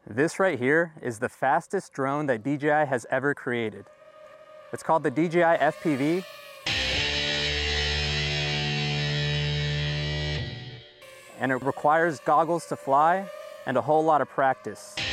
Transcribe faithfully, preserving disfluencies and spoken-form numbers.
This right here is the fastest drone that D J I has ever created. It's called the D J I F P V. And it requires goggles to fly and a whole lot of practice.